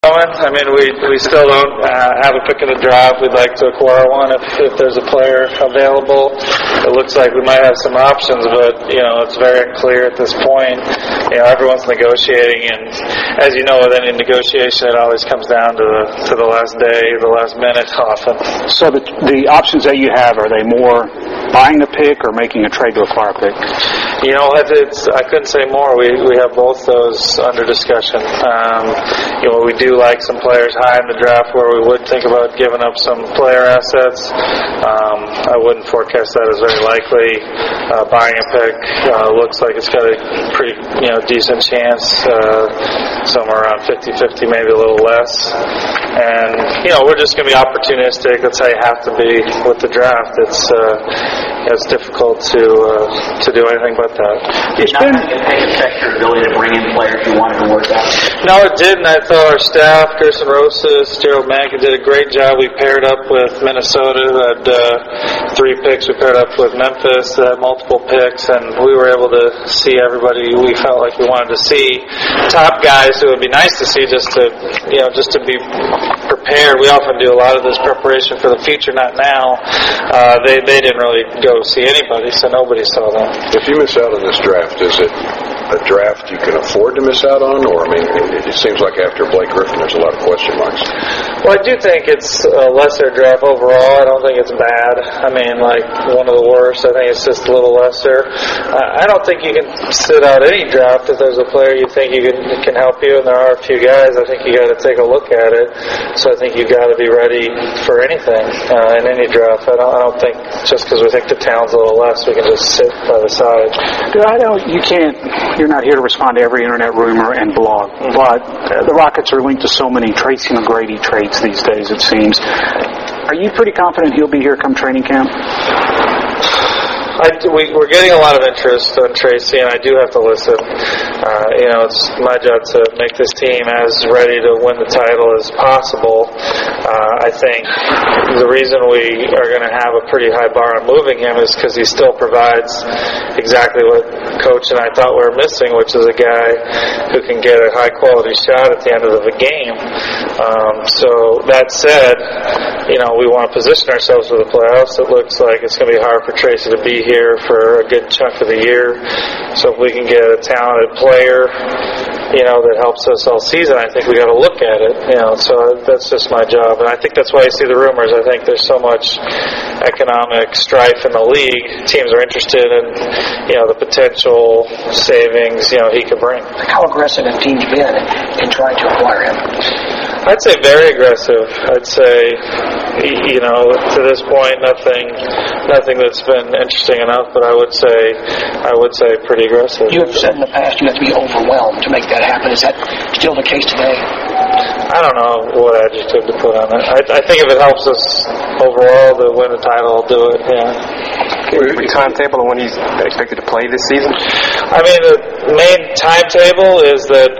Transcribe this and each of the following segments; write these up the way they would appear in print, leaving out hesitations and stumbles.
I mean, we still don't have a pick in the draft. We'd like to acquire one if there's a player available. It looks like we might have some options, but it's very unclear at this point. Everyone's negotiating, and as you know, with any negotiation, it always comes down to the last day, the last minute, often. So the options that you have, are they more buying a pick or making a trade to acquire a pick? I couldn't say more. We have both those under discussion. We do like some players high in the draft where we would think about giving up some player assets. I wouldn't forecast that as very likely. Buying a pick looks like it's got a pretty decent chance, somewhere around 50-50, maybe a little less. And we're just going to be opportunistic. That's how you have to be with the draft. It's difficult to do anything but that. Did not affect your ability to bring in players you wanted to work out? No, it didn't. I thought our staff, Gerson Rosas, Gerald Mankin, did a great job. We paired up with Minnesota, who had 3 picks. We paired up with Memphis, that had multiple picks, and we were able to see everybody we felt like we wanted to see. Top guys who would be nice to see just to be prepared. We often do a lot of this preparation for the future, not now. They didn't really go see anybody, so nobody saw them. If you miss out on this draft, is it a draft you can afford to miss out on? Or, it seems like after Blake Griffin, there's a lot of question marks. Well, I do think it's a lesser draft overall. I don't think it's bad. Like one of the worst. I think it's just a little lesser. I don't think you can sit out any draft if there's a player you think can help you, and there are a few guys. I think you got to take a look at it. So I think you got to be ready for anything in any draft. I don't think just because we think the talent's a little less, we can just sit by the side. I know you can't. You're not here to respond to every internet rumor and blog, but the Rockets are linked to so many Tracy McGrady traits these days, it seems. Are you pretty confident he'll be here come training camp? We're getting a lot of interest on Tracy, and I do have to listen. It's my job to make this team as ready to win the title as possible. I think the reason we are going to have a pretty high bar on moving him is because he still provides exactly what Coach and I thought we were missing, which is a guy who can get a high-quality shot at the end of the game. So that said, we want to position ourselves for the playoffs. It looks like it's going to be hard for Tracy to be here for a good chunk of the year. So if we can get a talented player, that helps us all season, I think we got to look at it. So that's just my job, and I think that's why you see the rumors. I think there's so much economic strife in the league. Teams are interested in, the potential savings, he could bring. How aggressive have teams been in trying to acquire him? I'd say very aggressive. I'd say, to this point, nothing that's been interesting enough. But I would say pretty aggressive. You have said in the past you have to be overwhelmed to make that happen. Is that still the case today? I don't know what adjective to put on it. I think if it helps us overall to win the title, I'll do it. Yeah. Any timetable on when he's expected to play this season? The main timetable is that.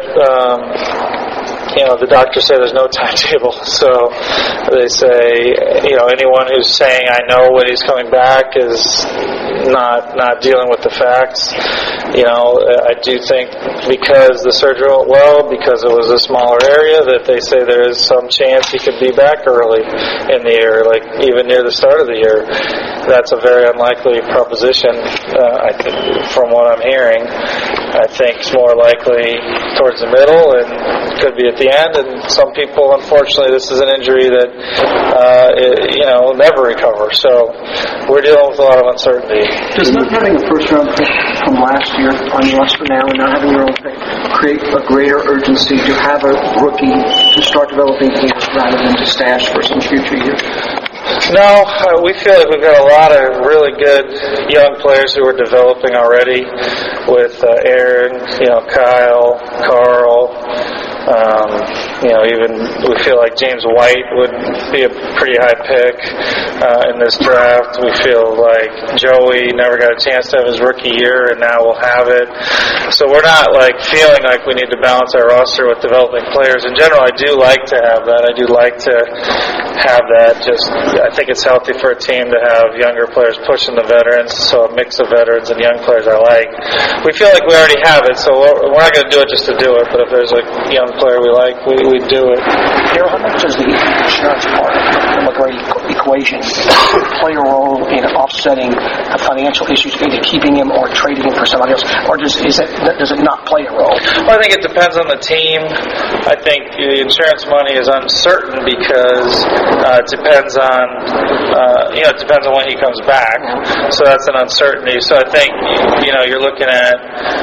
The doctors say there's no timetable. So they say, anyone who's saying I know when he's coming back is not dealing with the facts. I do think because the surgery went well, because it was a smaller area, that they say there is some chance he could be back early in the year, like even near the start of the year. That's a very unlikely proposition, I think, from what I'm hearing. I think it's more likely towards the middle and could be at the end. And some people, unfortunately, this is an injury that will never recover. So we're dealing with a lot of uncertainty. Does not having a first-round pick from last year on your roster now and not having your own pick create a greater urgency to have a rookie to start developing here rather than to stash for some future year? No, we feel like we've got a lot of really good young players who are developing already with Aaron, Kyle, Carl. Even we feel like James White would be a pretty high pick in this draft. We feel like Joey never got a chance to have his rookie year, and now we'll have it. So we're not feeling like we need to balance our roster with developing players. In general, I do like to have that. I do like to have that. I think it's healthy for a team to have younger players pushing the veterans, so a mix of veterans and young players I like. We feel like we already have it, so we're not going to do it just to do it, but if there's a young player we like, we do it. Darryl, how much does the insurance part of the McGrady equation play a role in offsetting the financial issues, either keeping him or trading him for somebody else, or does it not play a role? Well, I think it depends on the team. I think the insurance money is uncertain because it depends on it depends on when he comes back. So that's an uncertainty. So I think you're looking at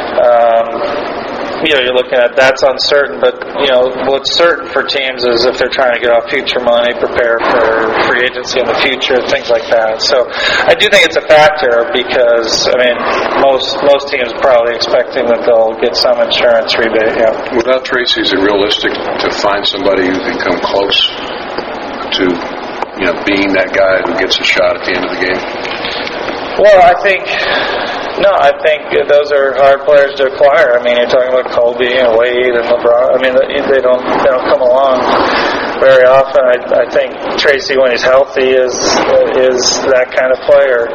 that's uncertain, but what's certain for teams is if they're trying to get off future money, prepare for free agency in the future, things like that. So I do think it's a factor because most teams are probably expecting that they'll get some insurance rebate. Yeah. Without Tracy, is it realistic to find somebody who can come close to being that guy who gets a shot at the end of the game? Well, I think those are hard players to acquire. You're talking about Kobe and Wade and LeBron. They don't come along very often. I think Tracy, when he's healthy, is that kind of player.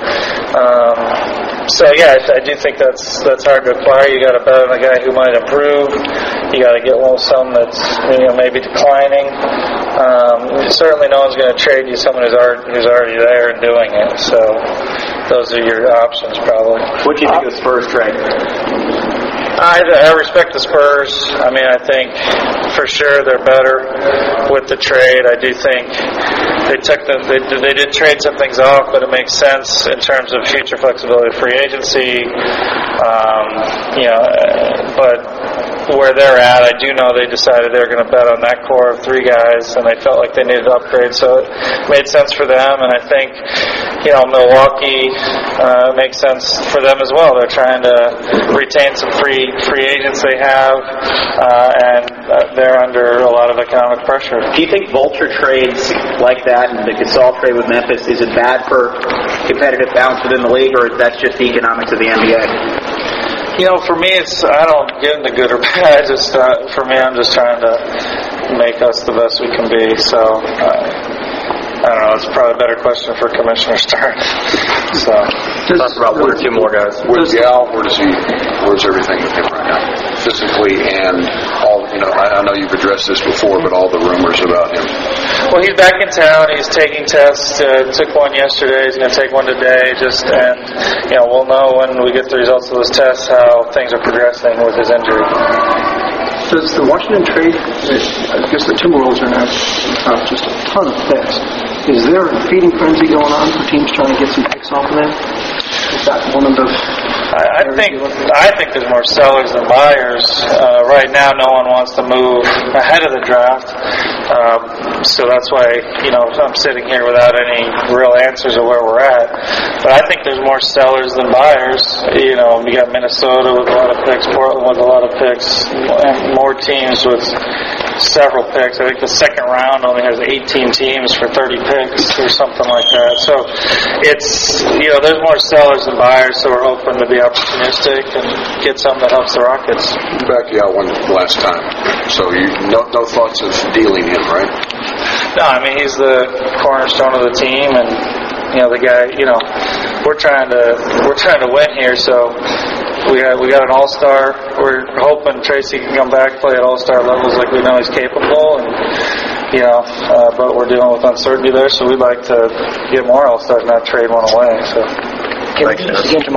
I do think that's hard to acquire. You got to bet on a guy who might improve. You got to get some that's maybe declining. Certainly, no one's going to trade you someone who's already there and doing it. So those are your options, probably. What do you think of the Spurs trade? I respect the Spurs. I think for sure they're better with the trade. I do think they did trade some things off, but it makes sense in terms of future flexibility of free agency. But where they're at, I do know they decided they were going to bet on that core of three guys, and they felt like they needed to upgrade, so it made sense for them. And I think Milwaukee makes sense for them as well. They're trying to retain some free agents they have, and they're under a lot of economic pressure. Do you think vulture trades like that and the Gasol trade with Memphis, is it bad for competitive balance within the league, or that's just the economics of the NBA? For me, I don't get into good or bad. For me, I'm just trying to make us the best we can be. So, I don't know. It's probably a better question for Commissioner Stern. So, talk about one or two more guys. Where's Gal? Where's everything with him right now, physically and all? I know you've addressed this before, but all the rumors about him. Well, he's back in town. He's taking tests. Took one yesterday. He's going to take one today. We'll know when we get the results of those tests how things are progressing with his injury. Does the Washington trade, I guess the Timberwolves are now just a ton of picks. Is there a feeding frenzy going on for teams trying to get some picks off of them? Is that one of the... I think there's more sellers than buyers. Right now, no one wants to move ahead of the draft. So that's why, I'm sitting here without any real answers of where we're at. But I think there's more sellers than buyers. You got Minnesota with a lot of picks, Portland with a lot of picks, and more teams with several picks. I think the second round only has 18 teams for 30 picks or something like that. So it's, there's more sellers than buyers, so we're hoping to be opportunistic and get something that helps the Rockets. Back you out one last time. So no thoughts of dealing him, right? No, he's the cornerstone of the team, and the guy. We're trying to win here, so we got an all-star. We're hoping Tracy can come back, play at all-star levels like we know he's capable, and but we're dealing with uncertainty there, so we'd like to get more all-stars, not trade one away. So. Can we do this again tomorrow?